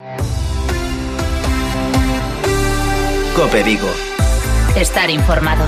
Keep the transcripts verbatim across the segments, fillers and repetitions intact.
COPE Vigo. Estar informado.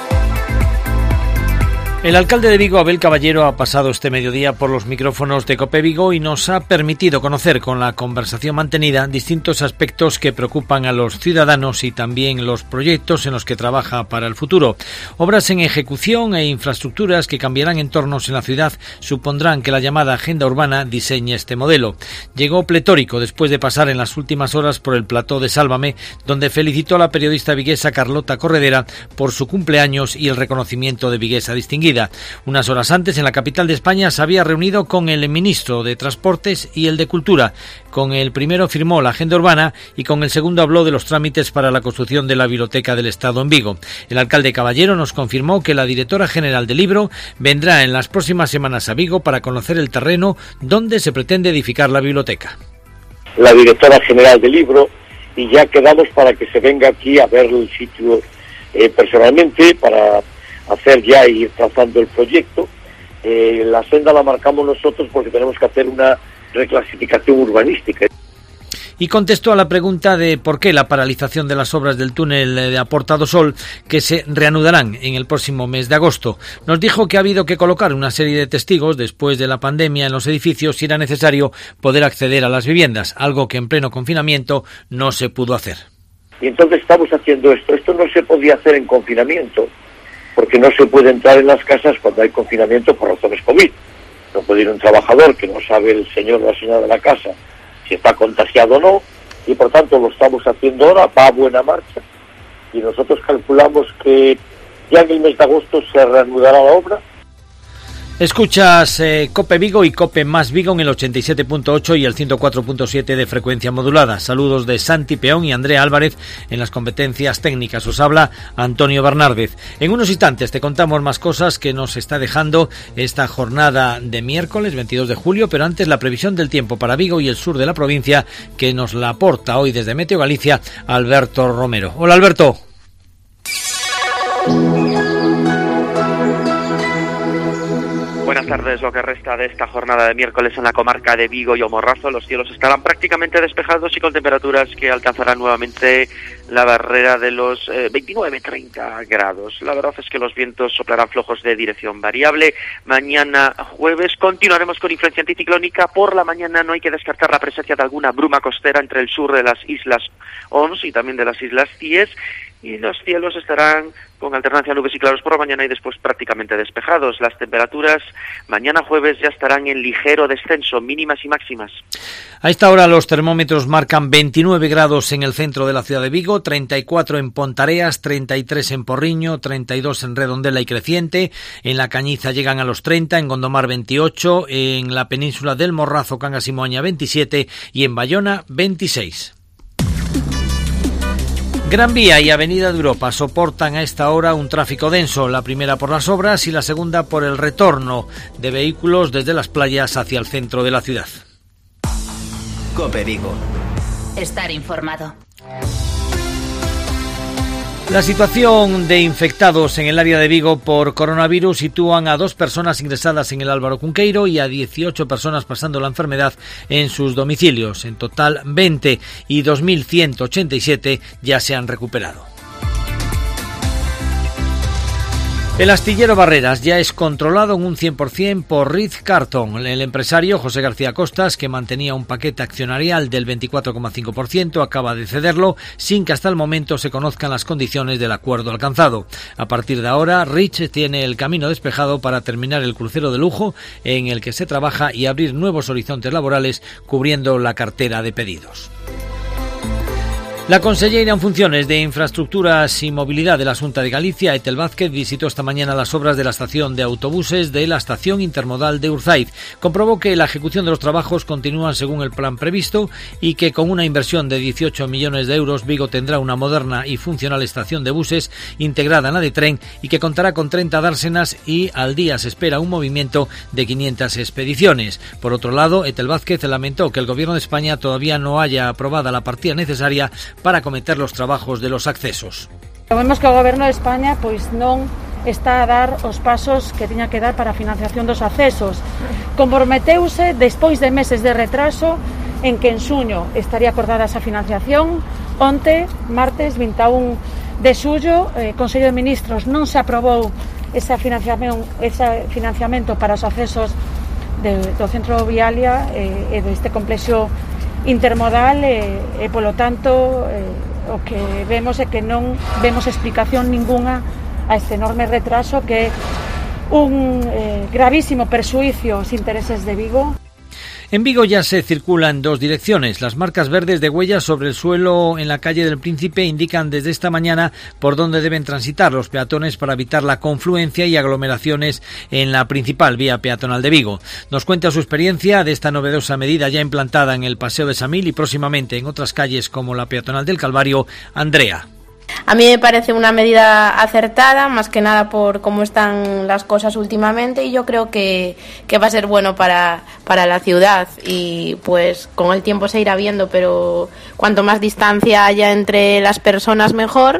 El alcalde de Vigo, Abel Caballero, ha pasado este mediodía por los micrófonos de COPE Vigo y nos ha permitido conocer con la conversación mantenida distintos aspectos que preocupan a los ciudadanos y también los proyectos en los que trabaja para el futuro. Obras en ejecución e infraestructuras que cambiarán entornos en la ciudad supondrán que la llamada agenda urbana diseñe este modelo. Llegó pletórico después de pasar en las últimas horas por el plató de Sálvame, donde felicitó a la periodista viguesa Carlota Corredera por su cumpleaños y el reconocimiento de Viguesa Distinguida. Unas horas antes, en la capital de España, se había reunido con el ministro de Transportes y el de Cultura. Con el primero firmó la agenda urbana y con el segundo habló de los trámites para la construcción de la Biblioteca del Estado en Vigo. El alcalde Caballero nos confirmó que la directora general del Libro vendrá en las próximas semanas a Vigo para conocer el terreno donde se pretende edificar la biblioteca. La directora general del Libro, y ya quedamos para que se venga aquí a ver el sitio eh, personalmente, para hacer ya y ir trazando el proyecto. Eh, la senda la marcamos nosotros porque tenemos que hacer una reclasificación urbanística. Y contestó a la pregunta de por qué la paralización de las obras del túnel de Aportado Sol, que se reanudarán en el próximo mes de agosto. Nos dijo que ha habido que colocar una serie de testigos después de la pandemia en los edificios si era necesario poder acceder a las viviendas, algo que en pleno confinamiento no se pudo hacer. Y entonces estamos haciendo esto. Esto no se podía hacer en confinamiento, porque no se puede entrar en las casas cuando hay confinamiento por razones COVID. No puede ir un trabajador que no sabe el señor o la señora de la casa si está contagiado o no, y por tanto lo estamos haciendo ahora, va a buena marcha, y nosotros calculamos que ya en el mes de agosto se reanudará la obra. Escuchas eh, COPE Vigo y COPE Más Vigo en el ochenta y siete punto ocho y el ciento cuatro punto siete de frecuencia modulada. Saludos de Santi Peón y Andrea Álvarez en las competencias técnicas. Os habla Antonio Bernárdez. En unos instantes te contamos más cosas que nos está dejando esta jornada de miércoles veintidós de julio, pero antes la previsión del tiempo para Vigo y el sur de la provincia, que nos la aporta hoy desde Meteo Galicia Alberto Romero. Hola, Alberto. Buenas tardes. Lo que resta de esta jornada de miércoles en la comarca de Vigo y O Morrazo, los cielos estarán prácticamente despejados y con temperaturas que alcanzarán nuevamente la barrera de los eh, veintinueve a treinta grados. La verdad es que los vientos soplarán flojos de dirección variable. Mañana jueves continuaremos con influencia anticiclónica. Por la mañana no hay que descartar la presencia de alguna bruma costera entre el sur de las islas Ons y también de las islas Cíes, y los cielos estarán con alternancia de nubes y claros por la mañana y después prácticamente despejados. Las temperaturas mañana jueves ya estarán en ligero descenso, mínimas y máximas. A esta hora los termómetros marcan veintinueve grados en el centro de la ciudad de Vigo, treinta y cuatro en Pontareas, treinta y tres en Porriño, treinta y dos en Redondela y Creciente, en La Cañiza llegan a los treinta, en Gondomar veintiocho, en la península del Morrazo, Cangas y Moaña veintisiete y en Bayona veintiséis. Gran Vía y Avenida de Europa soportan a esta hora un tráfico denso, la primera por las obras y la segunda por el retorno de vehículos desde las playas hacia el centro de la ciudad. COPE Vigo. Estar informado. La situación de infectados en el área de Vigo por coronavirus sitúan a dos personas ingresadas en el Álvaro Cunqueiro y a dieciocho personas pasando la enfermedad en sus domicilios. En total, veinte y dos mil ciento ochenta y siete ya se han recuperado. El astillero Barreras ya es controlado en un cien por ciento por Ritz Carton. El empresario José García Costas, que mantenía un paquete accionarial del veinticuatro coma cinco por ciento, acaba de cederlo sin que hasta el momento se conozcan las condiciones del acuerdo alcanzado. A partir de ahora, Ritz tiene el camino despejado para terminar el crucero de lujo en el que se trabaja y abrir nuevos horizontes laborales cubriendo la cartera de pedidos. La consellera en funciones de Infraestructuras y Movilidad de la Xunta de Galicia, Etel Vázquez, visitó esta mañana las obras de la estación de autobuses de la estación intermodal de Urzaiz. Comprobó que la ejecución de los trabajos continúa según el plan previsto y que con una inversión de dieciocho millones de euros Vigo tendrá una moderna y funcional estación de buses integrada en la de tren y que contará con treinta dársenas y al día se espera un movimiento de quinientas expediciones. Por otro lado, Etel Vázquez lamentó que el Gobierno de España todavía no haya aprobada la partida necesaria para acometer los trabajos de los accesos. Vemos que o Goberno de España pois non está a dar os pasos que tiña que dar para a financiación dos accesos. Comprometeuse, despois de meses de retraso, en que en xuño estaría acordada esa financiación. Onte, martes vinte e un de xullo, eh, Consello de Ministros non se aprobou esa financiación, ese financiamento para os accesos de, do centro Vialia eh, e deste complexo intermodal e, e polo tanto eh, o que vemos é que non vemos explicación ninguna a este enorme retraso que é un eh, gravísimo perxuicio aos intereses de Vigo. En Vigo ya se circula en dos direcciones. Las marcas verdes de huellas sobre el suelo en la calle del Príncipe indican desde esta mañana por dónde deben transitar los peatones para evitar la confluencia y aglomeraciones en la principal vía peatonal de Vigo. Nos cuenta su experiencia de esta novedosa medida ya implantada en el Paseo de Samil y próximamente en otras calles como la peatonal del Calvario, Andrea. A mí me parece una medida acertada, más que nada por cómo están las cosas últimamente, y yo creo que, que va a ser bueno para, para la ciudad, y pues con el tiempo se irá viendo, pero cuanto más distancia haya entre las personas mejor,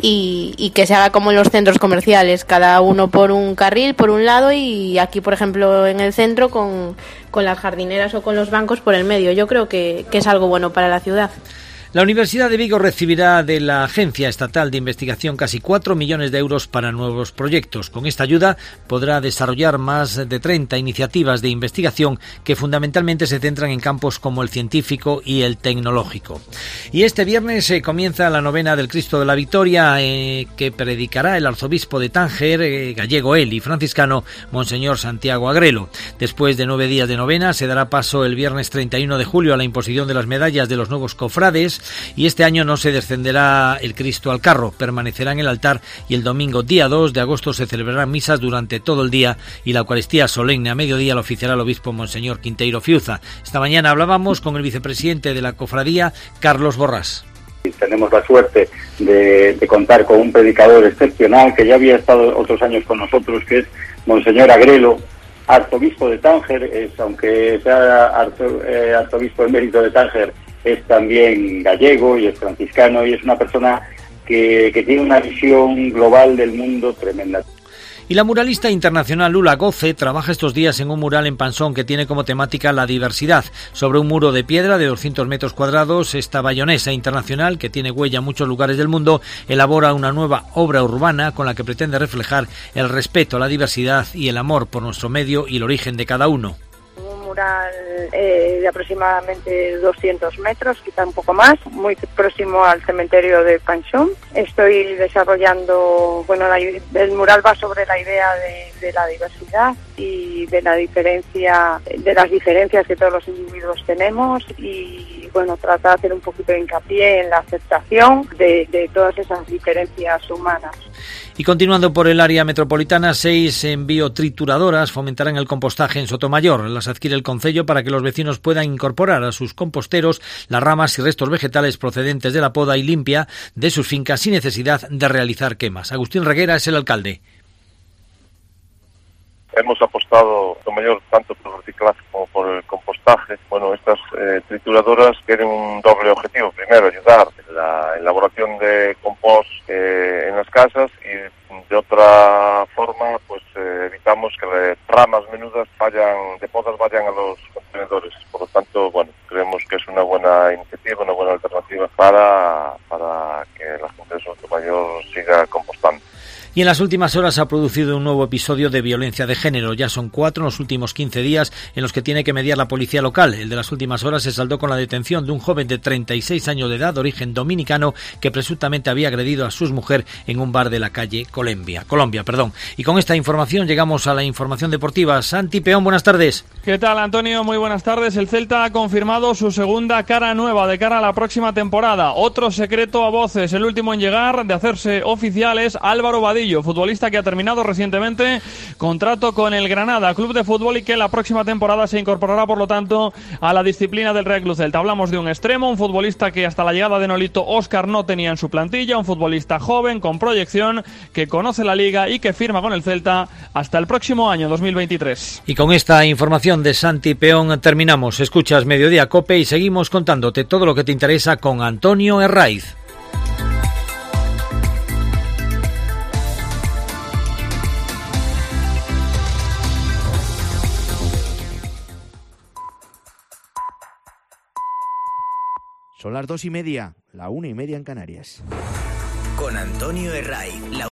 y, y que se haga como en los centros comerciales, cada uno por un carril, por un lado, y aquí por ejemplo en el centro con, con las jardineras o con los bancos por el medio. Yo creo que, que es algo bueno para la ciudad. La Universidad de Vigo recibirá de la Agencia Estatal de Investigación casi cuatro millones de euros para nuevos proyectos. Con esta ayuda podrá desarrollar más de treinta iniciativas de investigación que fundamentalmente se centran en campos como el científico y el tecnológico. Y este viernes eh, comienza la novena del Cristo de la Victoria eh, que predicará el arzobispo de Tánger, eh, gallego él y franciscano, Monseñor Santiago Agrelo. Después de nueve días de novena se dará paso el viernes treinta y uno de julio a la imposición de las medallas de los nuevos cofrades. Y este año no se descenderá el Cristo al carro, permanecerá en el altar, y el domingo día dos de agosto se celebrarán misas durante todo el día y la Eucaristía solemne a mediodía la oficiará el obispo Monseñor Quinteiro Fiuza. Esta mañana hablábamos con el vicepresidente de la cofradía, Carlos Borrás. Tenemos la suerte de, de contar con un predicador excepcional que ya había estado otros años con nosotros, que es Monseñor Agrelo, arzobispo de Tánger. Es, aunque sea arzo, eh, arzobispo emérito de Tánger, es también gallego y es franciscano, y es una persona que, que tiene una visión global del mundo tremenda. Y la muralista internacional Lula Goce trabaja estos días en un mural en Pansón que tiene como temática la diversidad. Sobre un muro de piedra de doscientos metros cuadrados, esta bayonesa internacional, que tiene huella en muchos lugares del mundo, elabora una nueva obra urbana con la que pretende reflejar el respeto a la diversidad y el amor por nuestro medio y el origen de cada uno. Mural eh, de aproximadamente doscientos metros, quizá un poco más, muy próximo al cementerio de Panchón. Estoy desarrollando, bueno, la, el mural va sobre la idea de, de la diversidad y de la diferencia, de las diferencias que todos los individuos tenemos, y bueno, trata de hacer un poquito de hincapié en la aceptación de, de todas esas diferencias humanas. Y continuando por el área metropolitana, seis biotrituradoras fomentarán el compostaje en Sotomayor. Las adquiere el concello para que los vecinos puedan incorporar a sus composteros las ramas y restos vegetales procedentes de la poda y limpia de sus fincas sin necesidad de realizar quemas. Agustín Reguera es el alcalde. Hemos apostado lo mayor tanto por el reciclaje como por el compostaje. Bueno, estas eh, trituradoras tienen un doble objetivo. Primero, ayudar en la elaboración de compost eh, en las casas, y de otra forma, pues eh, evitamos que las ramas menudas vayan, de podas vayan a los contenedores. Por lo tanto, bueno, creemos que es una buena iniciativa, una buena alternativa para, para que la gente de Sotomayor siga compostando. Y en las últimas horas se ha producido un nuevo episodio de violencia de género. Ya son cuatro en los últimos quince días en los que tiene que mediar la policía local. El de las últimas horas se saldó con la detención de un joven de treinta y seis años de edad, de origen dominicano, que presuntamente había agredido a su mujer en un bar de la calle Colombia. Colombia, perdón. Y con esta información llegamos a la información deportiva. Santi Peón, buenas tardes. ¿Qué tal, Antonio? Muy buenas tardes. El Celta ha confirmado su segunda cara nueva de cara a la próxima temporada. Otro secreto a voces, el último en llegar de hacerse oficial, es Álvaro Vadillo, futbolista que ha terminado recientemente contrato con el Granada, club de fútbol, y que la próxima temporada se incorporará, por lo tanto, a la disciplina del Real Club Celta. Hablamos de un extremo, un futbolista que hasta la llegada de Nolito Óscar no tenía en su plantilla, un futbolista joven, con proyección, que conoce la liga y que firma con el Celta hasta el próximo año, dos mil veintitrés. Y con esta información de Santi Peón terminamos. Escuchas Mediodía Cope y seguimos contándote todo lo que te interesa con Antonio Herraiz. Son las dos y media, la una y media en Canarias. Con Antonio Herray. La